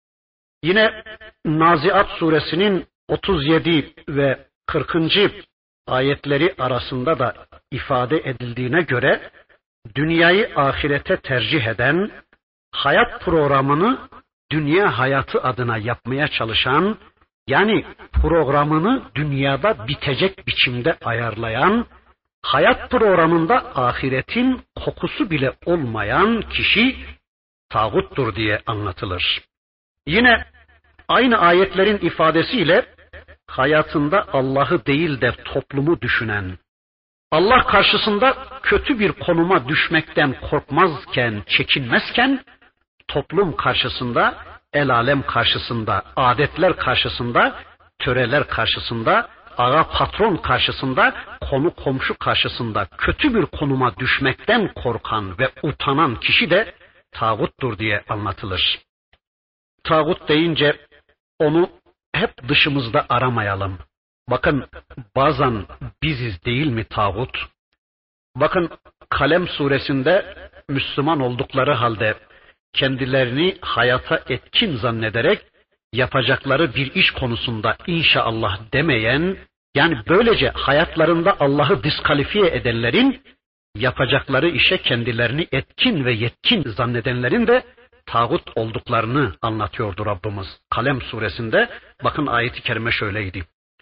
Yine Naziat suresinin otuz yedi ve kırkıncı ayetleri arasında da ifade edildiğine göre dünyayı ahirete tercih eden, hayat programını dünya hayatı adına yapmaya çalışan, yani programını dünyada bitecek biçimde ayarlayan, hayat programında ahiretin kokusu bile olmayan kişi tağuttur diye anlatılır. Yine aynı ayetlerin ifadesiyle hayatında Allah'ı değil de toplumu düşünen, Allah karşısında kötü bir konuma düşmekten korkmazken, çekinmezken, toplum karşısında, el alem karşısında, adetler karşısında, töreler karşısında, ağa patron karşısında, konu komşu karşısında kötü bir konuma düşmekten korkan ve utanan kişi de tağuttur diye anlatılır. Tağut deyince onu hep dışımızda aramayalım. Bakın bazen biziz değil mi tağut? Bakın Kalem suresinde Müslüman oldukları halde kendilerini hayata etkin zannederek yapacakları bir iş konusunda inşallah demeyen, yani böylece hayatlarında Allah'ı diskalifiye edenlerin, yapacakları işe kendilerini etkin ve yetkin zannedenlerin de tağut olduklarını anlatıyordu Rabbimiz. Kalem suresinde bakın ayeti kerime şöyleydi.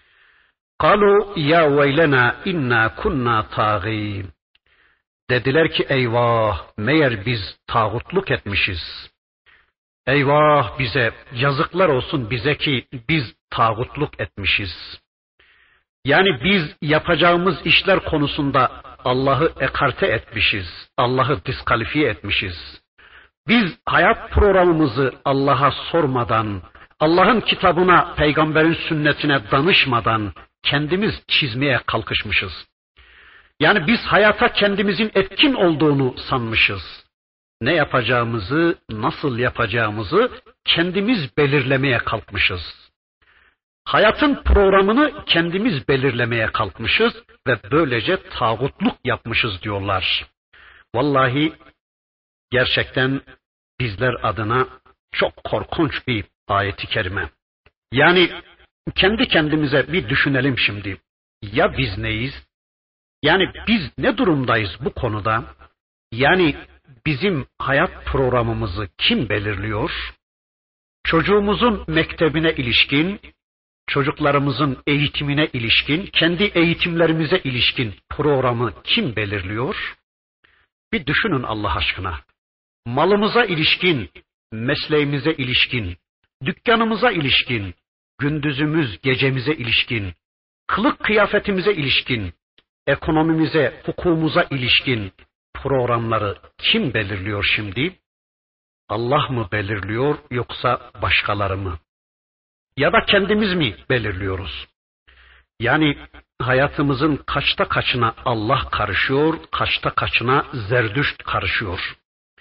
Kalu ya veylena inna kunna tağin. Dediler ki eyvah, meğer biz tağutluk etmişiz. Eyvah bize, yazıklar olsun bize ki biz tağutluk etmişiz. Yani biz yapacağımız işler konusunda Allah'ı ekarte etmişiz, Allah'ı diskalifiye etmişiz. Biz hayat programımızı Allah'a sormadan, Allah'ın kitabına, peygamberin sünnetine danışmadan kendimiz çizmeye kalkışmışız. Yani biz hayata kendimizin etkin olduğunu sanmışız. Ne yapacağımızı, nasıl yapacağımızı kendimiz belirlemeye kalkmışız. Hayatın programını kendimiz belirlemeye kalkmışız ve böylece tağutluk yapmışız diyorlar. Vallahi gerçekten bizler adına çok korkunç bir ayet-i kerime. Yani kendi kendimize bir düşünelim şimdi. Ya biz neyiz? Yani biz ne durumdayız bu konuda? Yani bizim hayat programımızı kim belirliyor? Çocuğumuzun mektebine ilişkin, çocuklarımızın eğitimine ilişkin, kendi eğitimlerimize ilişkin programı kim belirliyor? Bir düşünün Allah aşkına. Malımıza ilişkin, mesleğimize ilişkin, dükkanımıza ilişkin, gündüzümüz gecemize ilişkin, kılık kıyafetimize ilişkin, ekonomimize, hukukumuza ilişkin programları kim belirliyor şimdi? Allah mı belirliyor yoksa başkaları mı? Ya da kendimiz mi belirliyoruz? Yani hayatımızın kaçta kaçına Allah karışıyor, kaçta kaçına Zerdüşt karışıyor.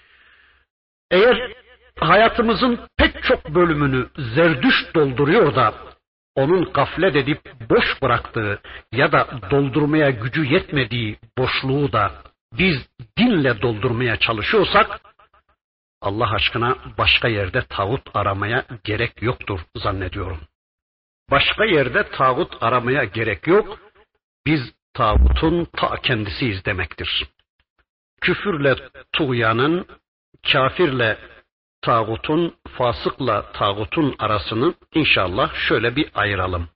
Eğer hayatımızın pek çok bölümünü Zerdüşt dolduruyor da onun gaflet edip boş bıraktığı ya da doldurmaya gücü yetmediği boşluğu da biz dinle doldurmaya çalışıyorsak Allah aşkına başka yerde tağut aramaya gerek yoktur zannediyorum. Başka yerde tağut aramaya gerek yok. Biz tağutun ta kendisiyiz demektir. Küfürle tuğyanın, kafirle tağutun, fasıkla tağutun arasını inşallah şöyle bir ayıralım.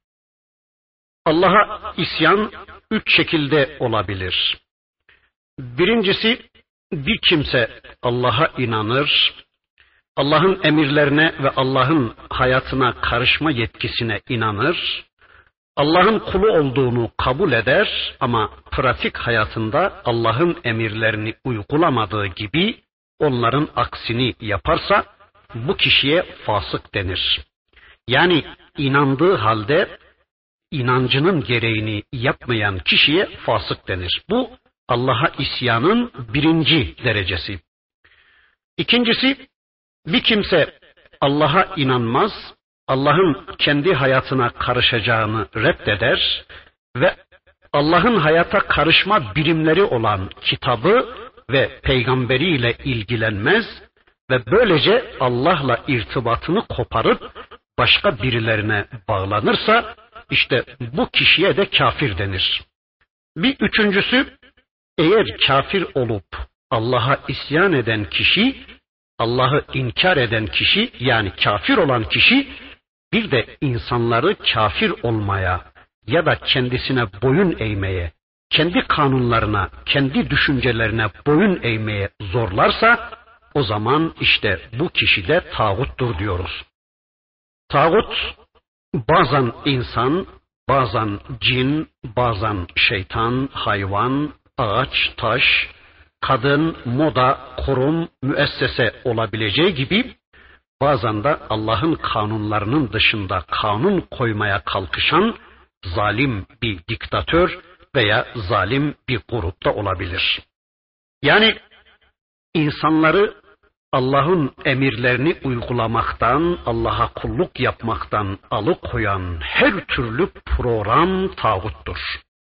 Allah'a isyan üç şekilde olabilir. Birincisi, bir kimse Allah'a inanır, Allah'ın emirlerine ve Allah'ın hayatına karışma yetkisine inanır, Allah'ın kulu olduğunu kabul eder ama pratik hayatında Allah'ın emirlerini uygulamadığı gibi onların aksini yaparsa bu kişiye fasık denir. Yani inandığı halde inancının gereğini yapmayan kişiye fasık denir. Bu Allah'a isyanın birinci derecesi. İkincisi, bir kimse Allah'a inanmaz, Allah'ın kendi hayatına karışacağını reddeder ve Allah'ın hayata karışma birimleri olan kitabı ve peygamberiyle ilgilenmez ve böylece Allah'la irtibatını koparıp başka birilerine bağlanırsa işte bu kişiye de kafir denir. Bir üçüncüsü, eğer kafir olup Allah'a isyan eden kişi, Allah'ı inkar eden kişi yani kafir olan kişi bir de insanları kafir olmaya ya da kendisine boyun eğmeye, kendi kanunlarına, kendi düşüncelerine boyun eğmeye zorlarsa o zaman işte bu kişi de tağuttur diyoruz. Tağut bazen insan, bazen cin, bazen şeytan, hayvan, ağaç, taş, kadın, moda, kurum, müessese olabileceği gibi bazen de Allah'ın kanunlarının dışında kanun koymaya kalkışan zalim bir diktatör veya zalim bir grup da olabilir. Yani insanları Allah'ın emirlerini uygulamaktan, Allah'a kulluk yapmaktan alıkoyan her türlü program tağuttur.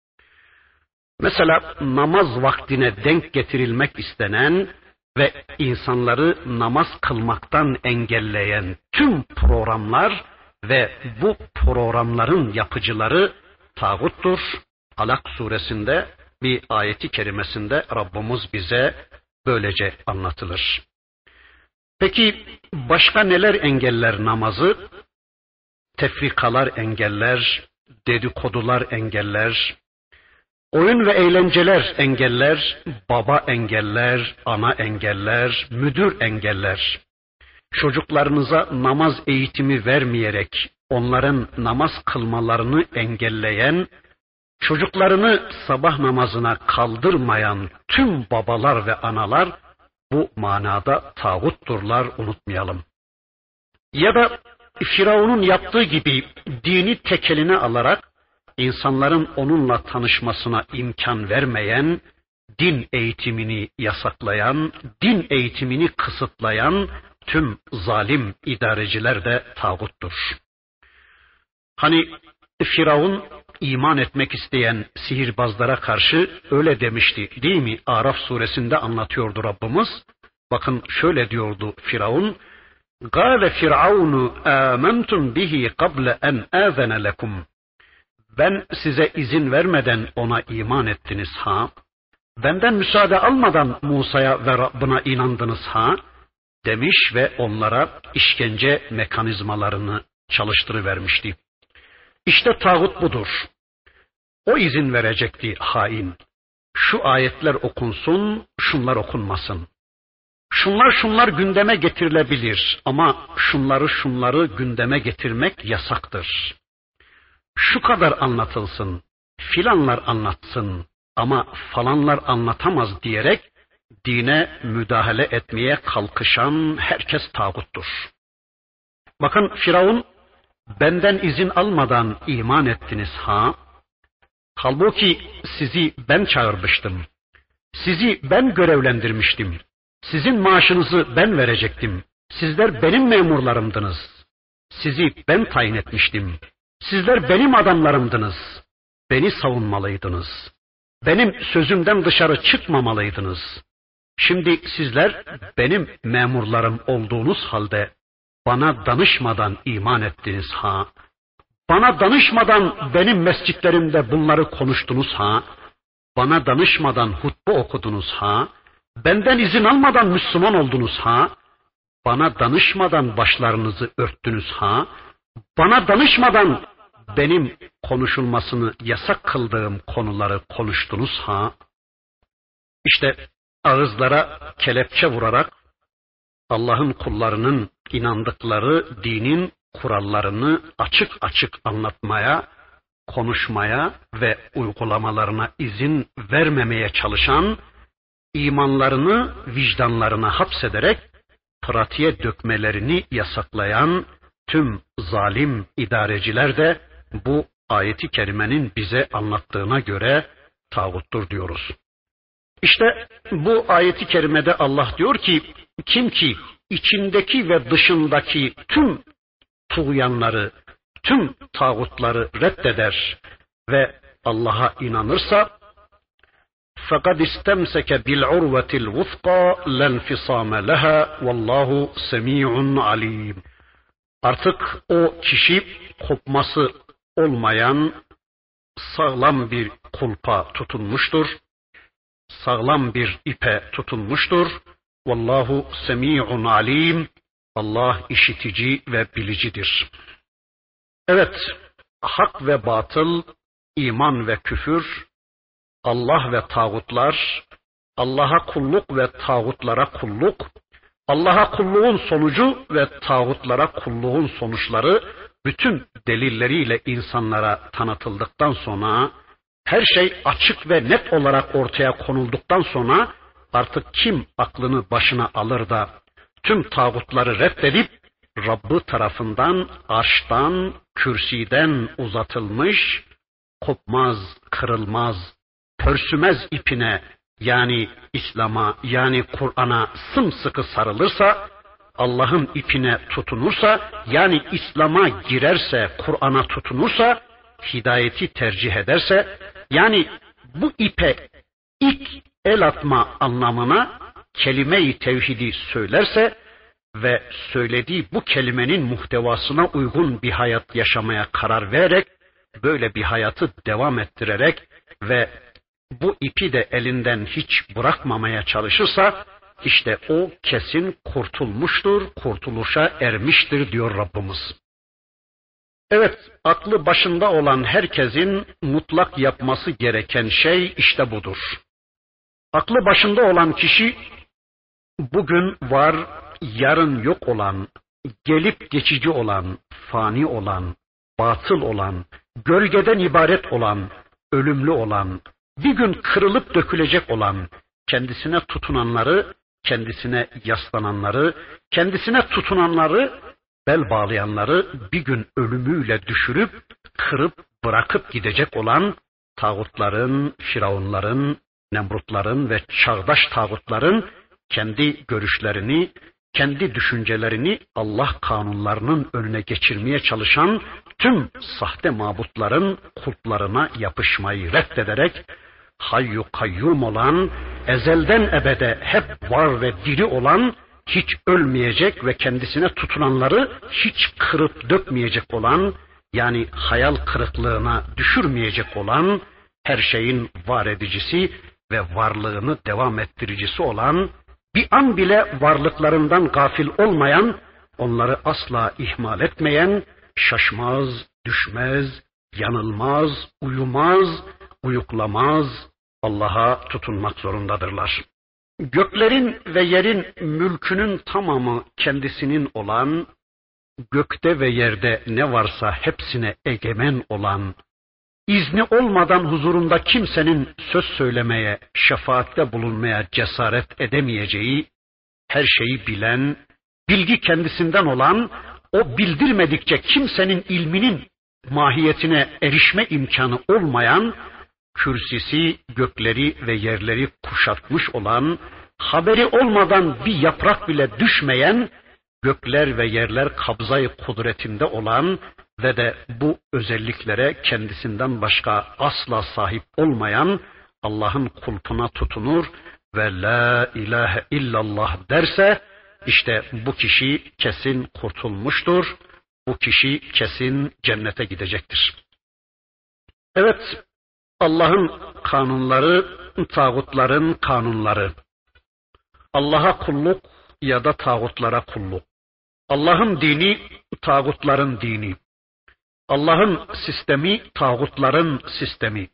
Mesela namaz vaktine denk getirilmek istenen ve insanları namaz kılmaktan engelleyen tüm programlar ve bu programların yapıcıları tağuttur. Alak suresinde bir ayeti kerimesinde Rabbimiz bize böylece anlatılır. Peki başka neler engeller namazı? Tefrikalar engeller, dedikodular engeller, oyun ve eğlenceler engeller, baba engeller, ana engeller, müdür engeller. Çocuklarınıza namaz eğitimi vermeyerek onların namaz kılmalarını engelleyen, çocuklarını sabah namazına kaldırmayan tüm babalar ve analar bu manada tağutturlar, unutmayalım. Ya da Firavun'un yaptığı gibi dini tek eline alarak insanların onunla tanışmasına imkan vermeyen, din eğitimini yasaklayan, din eğitimini kısıtlayan tüm zalim idareciler de tağuttur. Hani Firavun iman etmek isteyen sihirbazlara karşı öyle demişti değil mi? Araf suresinde anlatıyordu Rabbimiz. Bakın şöyle diyordu Firavun. Gâle Firavunu âmentum bihi kable en âzene lekum. Ben size izin vermeden ona iman ettiniz ha? Benden müsaade almadan Musa'ya ve Rabbına inandınız ha? Demiş ve onlara işkence mekanizmalarını çalıştırıvermişti. İşte tağut budur. O izin verecekti hain. Şu ayetler okunsun, şunlar okunmasın. Şunlar şunlar gündeme getirilebilir ama şunları şunları gündeme getirmek yasaktır. Şu kadar anlatılsın, filanlar anlatsın ama falanlar anlatamaz diyerek dine müdahale etmeye kalkışan herkes tağuttur. Bakın Firavun, benden izin almadan iman ettiniz ha? Halbuki sizi ben çağırmıştım. Sizi ben görevlendirmiştim. Sizin maaşınızı ben verecektim. Sizler benim memurlarımdınız. Sizi ben tayin etmiştim. Sizler benim adamlarımdınız. Beni savunmalıydınız. Benim sözümden dışarı çıkmamalıydınız. Şimdi sizler benim memurlarım olduğunuz halde bana danışmadan iman ettiniz ha? Bana danışmadan benim mescitlerimde bunları konuştunuz ha? Bana danışmadan hutbe okudunuz ha? Benden izin almadan Müslüman oldunuz ha? Bana danışmadan başlarınızı örttünüz ha? Bana danışmadan benim konuşulmasını yasak kıldığım konuları konuştunuz ha? İşte ağızlara kelepçe vurarak Allah'ın kullarının inandıkları dinin kurallarını açık açık anlatmaya, konuşmaya ve uygulamalarına izin vermemeye çalışan, imanlarını vicdanlarına hapsederek pratiğe dökmelerini yasaklayan tüm zalim idareciler de bu ayeti kerimenin bize anlattığına göre tağuttur diyoruz. İşte bu ayeti kerimede Allah diyor ki, kim ki içindeki ve dışındaki tüm tuğyanları, tüm tağutları reddeder ve Allah'a inanırsa, فَقَدْ اِسْتَمْسَكَ بِالْعُرْوَةِ الْوُثْقَى لَنْفِصَامَ لَهَا وَاللّٰهُ سَمِيعٌ عَلِيمٌ. Artık o kişi kopması olmayan sağlam bir kulpa tutunmuştur, sağlam bir ipe tutunmuştur. Vallahu semi'un alim. Allah işitici ve bilicidir. Evet, hak ve batıl, iman ve küfür, Allah ve tağutlar, Allah'a kulluk ve tağutlara kulluk, Allah'a kulluğun sonucu ve tağutlara kulluğun sonuçları bütün delilleriyle insanlara tanıtıldıktan sonra, her şey açık ve net olarak ortaya konulduktan sonra artık kim aklını başına alır da tüm tağutları reddedip Rabbı tarafından arştan, kürsiden uzatılmış, kopmaz, kırılmaz, pörsümez ipine, yani İslam'a, yani Kur'an'a sımsıkı sarılırsa, Allah'ın ipine tutunursa, yani İslam'a girerse, Kur'an'a tutunursa, hidayeti tercih ederse, yani bu ipe ilk el atma anlamına kelime-i tevhidi söylerse ve söylediği bu kelimenin muhtevasına uygun bir hayat yaşamaya karar vererek, böyle bir hayatı devam ettirerek ve bu ipi de elinden hiç bırakmamaya çalışırsa, işte o kesin kurtulmuştur, kurtuluşa ermiştir diyor Rabbimiz. Evet, aklı başında olan herkesin mutlak yapması gereken şey işte budur. Aklı başında olan kişi, bugün var, yarın yok olan, gelip geçici olan, fani olan, batıl olan, gölgeden ibaret olan, ölümlü olan, bir gün kırılıp dökülecek olan, kendisine tutunanları, kendisine yaslananları, kendisine tutunanları, bel bağlayanları bir gün ölümüyle düşürüp, kırıp, bırakıp gidecek olan tağutların, firavunların, nemrutların ve çağdaş tağutların kendi görüşlerini, kendi düşüncelerini Allah kanunlarının önüne geçirmeye çalışan tüm sahte mabutların kulplarına yapışmayı reddederek, hayyu kayyum olan, ezelden ebede hep var ve diri olan, hiç ölmeyecek ve kendisine tutunanları hiç kırıp dökmeyecek olan, yani hayal kırıklığına düşürmeyecek olan, her şeyin var edicisi ve varlığını devam ettiricisi olan, bir an bile varlıklarından gafil olmayan, onları asla ihmal etmeyen, şaşmaz, düşmez, yanılmaz, uyumaz, uyuklamaz, Allah'a tutunmak zorundadırlar. Göklerin ve yerin mülkünün tamamı kendisinin olan, gökte ve yerde ne varsa hepsine egemen olan, izni olmadan huzurunda kimsenin söz söylemeye, şefaatte bulunmaya cesaret edemeyeceği, her şeyi bilen, bilgi kendisinden olan, o bildirmedikçe kimsenin ilminin mahiyetine erişme imkanı olmayan, kürsisi gökleri ve yerleri kuşatmış olan, haberi olmadan bir yaprak bile düşmeyen, gökler ve yerler kabzayı kudretinde olan ve de bu özelliklere kendisinden başka asla sahip olmayan Allah'ın kulpuna tutunur ve la ilahe illallah derse, işte bu kişi kesin kurtulmuştur, bu kişi kesin cennete gidecektir. Evet, Allah'ın kanunları, tağutların kanunları. Allah'a kulluk ya da tağutlara kulluk. Allah'ın dini, tağutların dini. Allah'ın sistemi, tağutların sistemi.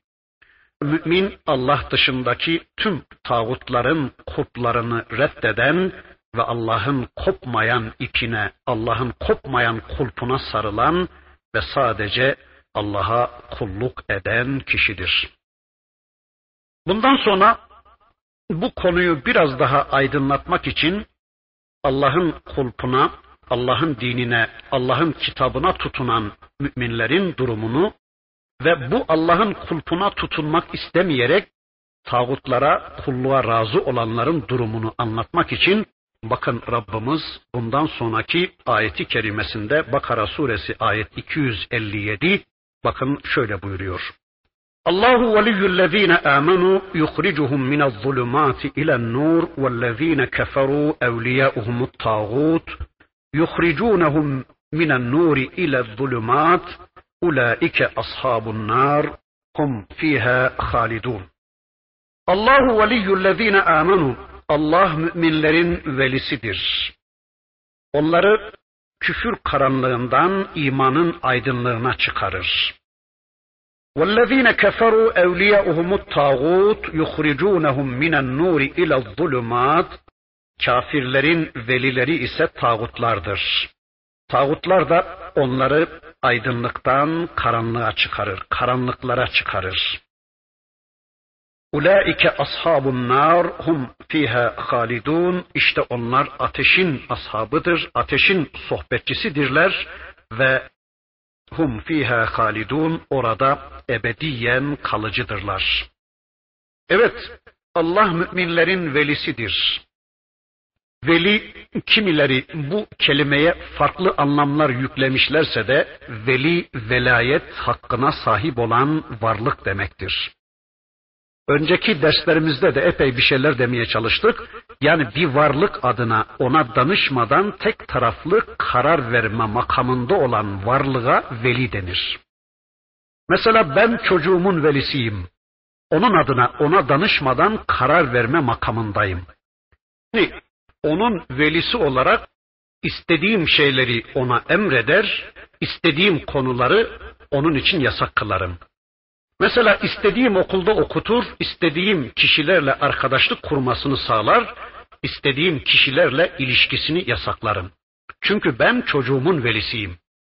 Mümin, Allah dışındaki tüm tağutların kulplarını reddeden, ve Allah'ın kopmayan ipine, Allah'ın kopmayan kulpuna sarılan ve sadece Allah'a kulluk eden kişidir. Bundan sonra bu konuyu biraz daha aydınlatmak için Allah'ın kulpuna, Allah'ın dinine, Allah'ın kitabına tutunan müminlerin durumunu ve bu Allah'ın kulpuna tutunmak istemeyerek tağutlara, kulluğa razı olanların durumunu anlatmak için bakın Rabbimiz bundan sonraki ayeti kerimesinde Bakara suresi ayet iki yüz elli yedi bakın şöyle buyuruyor. Allahu veliyyullezine amenu yukhricuhum minez-zulumati ilen-nur vellezine keferu evliyauhumut tağut yukhrijunhum minen-nuri ilez-zulumat ulaike ashabun nar hum fiha halidun. Allahu veliyyullezine amenu Allah müminlerin velisidir. Onları küfür karanlığından imanın aydınlığına çıkarır. وَالَّذ۪ينَ كَفَرُوا اَوْلِيَاؤُهُمُ الطَّاغُوتُ يُخْرِجُونَهُمْ مِنَ النُّورِ اِلَى الظُّلُمَاتِ Kafirlerin velileri ise tağutlardır. Tağutlar da onları aydınlıktan karanlığa çıkarır, karanlıklara çıkarır. Ulaike ashabun nar hum fiha halidun. İşte onlar ateşin ashabıdır, ateşin sohbetçisidirler ve hum fiha halidun, orada ebediyen kalıcıdırlar. Evet, Allah müminlerin velisidir. Veli, kimileri bu kelimeye farklı anlamlar yüklemişlerse de veli, velayet hakkına sahip olan varlık demektir. Önceki derslerimizde de epey bir şeyler demeye çalıştık. Yani bir varlık adına ona danışmadan tek taraflı karar verme makamında olan varlığa veli denir. Mesela ben çocuğumun velisiyim. Onun adına ona danışmadan karar verme makamındayım. Yani onun velisi olarak istediğim şeyleri ona emreder, istediğim konuları onun için yasak kılarım. Mesela istediğim okulda okutur, istediğim kişilerle arkadaşlık kurmasını sağlar, istediğim kişilerle ilişkisini yasaklarım. Çünkü ben çocuğumun velisiyim.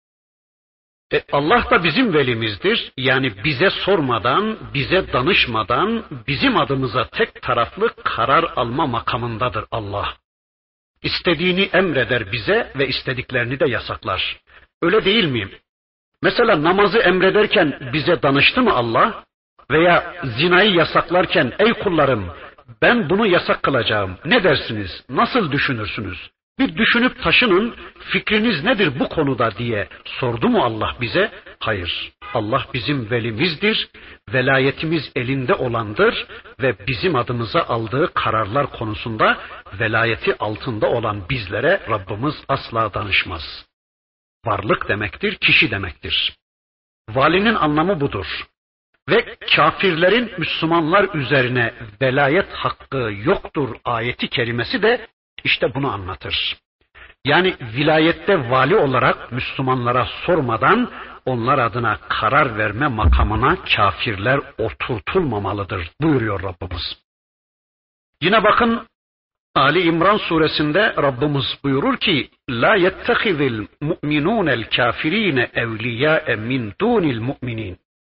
E Allah da bizim velimizdir. Yani bize sormadan, bize danışmadan, bizim adımıza tek taraflı karar alma makamındadır Allah. İstediğini emreder bize ve istediklerini de yasaklar. Öyle değil miyim? Mesela namazı emrederken bize danıştı mı Allah? Veya zinayı yasaklarken ey kullarım ben bunu yasak kılacağım. Ne dersiniz? Nasıl düşünürsünüz? Bir düşünüp taşının, fikriniz nedir bu konuda diye sordu mu Allah bize? Hayır. Allah bizim velimizdir, velayetimiz elinde olandır ve bizim adımıza aldığı kararlar konusunda velayeti altında olan bizlere Rabbimiz asla danışmaz. Varlık demektir, kişi demektir. Valinin anlamı budur. Ve kafirlerin Müslümanlar üzerine velayet hakkı yoktur ayeti kerimesi de işte bunu anlatır. Yani vilayette vali olarak Müslümanlara sormadan onlar adına karar verme makamına kafirler oturtulmamalıdır buyuruyor Rabbimiz. Yine bakın Ali İmran suresinde Rabbimiz buyurur ki la yettehizil mu'minunel kafirine evliya min dunil mu'minin.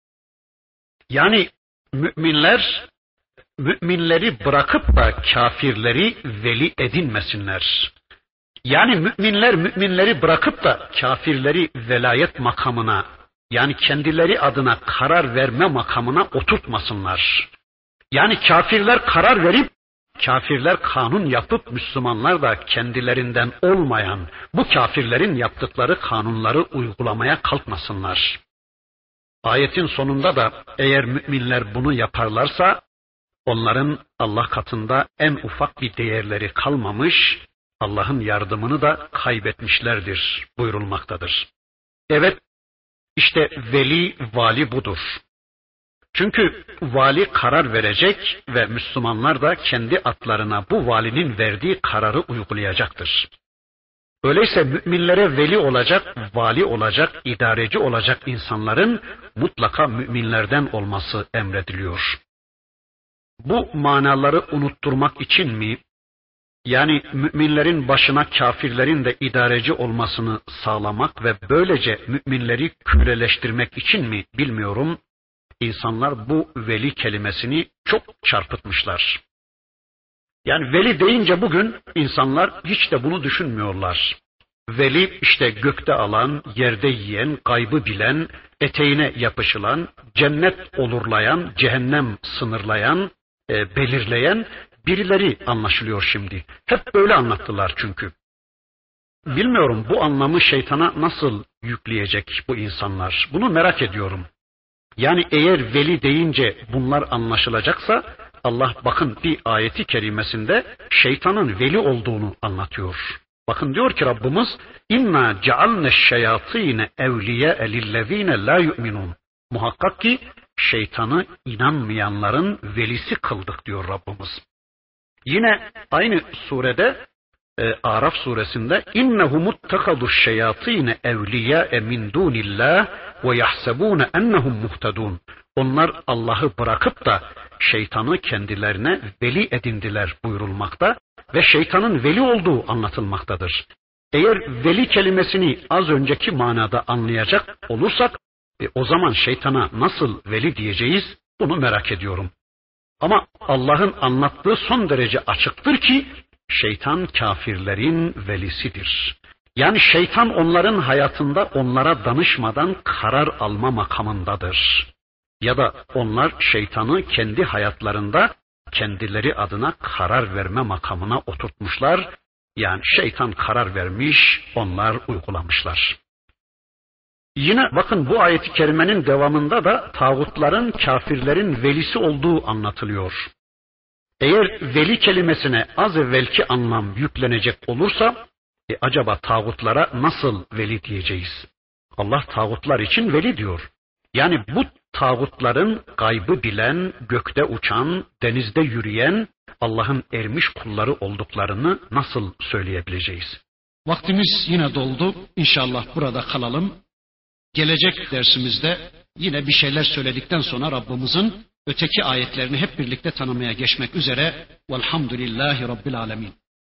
Yani müminler müminleri bırakıp da kafirleri veli edinmesinler. Yani müminler müminleri bırakıp da kafirleri velayet makamına, yani kendileri adına karar verme makamına oturtmasınlar. Yani kafirler karar verip, kafirler kanun yapıp Müslümanlar da kendilerinden olmayan bu kafirlerin yaptıkları kanunları uygulamaya kalkmasınlar. Ayetin sonunda da eğer müminler bunu yaparlarsa onların Allah katında en ufak bir değerleri kalmamış, Allah'ın yardımını da kaybetmişlerdir buyurulmaktadır. Evet, işte veli, vali budur. Çünkü vali karar verecek ve Müslümanlar da kendi atlarına bu valinin verdiği kararı uygulayacaktır. Öyleyse müminlere veli olacak, vali olacak, idareci olacak insanların mutlaka müminlerden olması emrediliyor. Bu manaları unutturmak için mi? Yani müminlerin başına kafirlerin de idareci olmasını sağlamak ve böylece müminleri köleleştirmek için mi bilmiyorum. İnsanlar bu veli kelimesini çok çarpıtmışlar. Yani veli deyince bugün insanlar hiç de bunu düşünmüyorlar. Veli işte gökte alan, yerde yiyen, gaybı bilen, eteğine yapışılan, cennet olurlayan, cehennem sınırlayan, e, belirleyen birileri anlaşılıyor şimdi. Hep böyle anlattılar çünkü. Bilmiyorum bu anlamı şeytana nasıl yükleyecek bu insanlar. Bunu merak ediyorum. Yani eğer veli deyince bunlar anlaşılacaksa Allah bakın bir ayeti kerimesinde şeytanın veli olduğunu anlatıyor. Bakın diyor ki Rabbimiz inna cealne'ş-şeyatîne evliye lillezîne lâ yu'minûn. Muhakkak ki şeytanı inanmayanların velisi kıldık diyor Rabbimiz. Yine aynı surede e, Araf suresinde innehumuttakadu'ş-şeyatîne evliye min dûnillâh ve yahsebûne ennehum muhtedûn. Onlar Allah'ı bırakıp da şeytanı kendilerine veli edindiler buyurulmakta ve şeytanın veli olduğu anlatılmaktadır. Eğer veli kelimesini az önceki manada anlayacak olursak e, o zaman şeytana nasıl veli diyeceğiz bunu merak ediyorum. Ama Allah'ın anlattığı son derece açıktır ki şeytan kafirlerin velisidir. Yani şeytan onların hayatında onlara danışmadan karar alma makamındadır. Ya da onlar şeytanı kendi hayatlarında kendileri adına karar verme makamına oturtmuşlar. Yani şeytan karar vermiş, onlar uygulamışlar. Yine bakın bu ayet-i kerimenin devamında da tağutların, kafirlerin velisi olduğu anlatılıyor. Eğer veli kelimesine az evvelki anlam yüklenecek olursa, e acaba tağutlara nasıl veli diyeceğiz? Allah tağutlar için veli diyor. Yani bu tağutların gaybı bilen, gökte uçan, denizde yürüyen, Allah'ın ermiş kulları olduklarını nasıl söyleyebileceğiz? Vaktimiz yine doldu. İnşallah burada kalalım. Gelecek dersimizde yine bir şeyler söyledikten sonra Rabbimizin öteki ayetlerini hep birlikte tanımaya geçmek üzere. Velhamdülillahi Rabbil Alemin.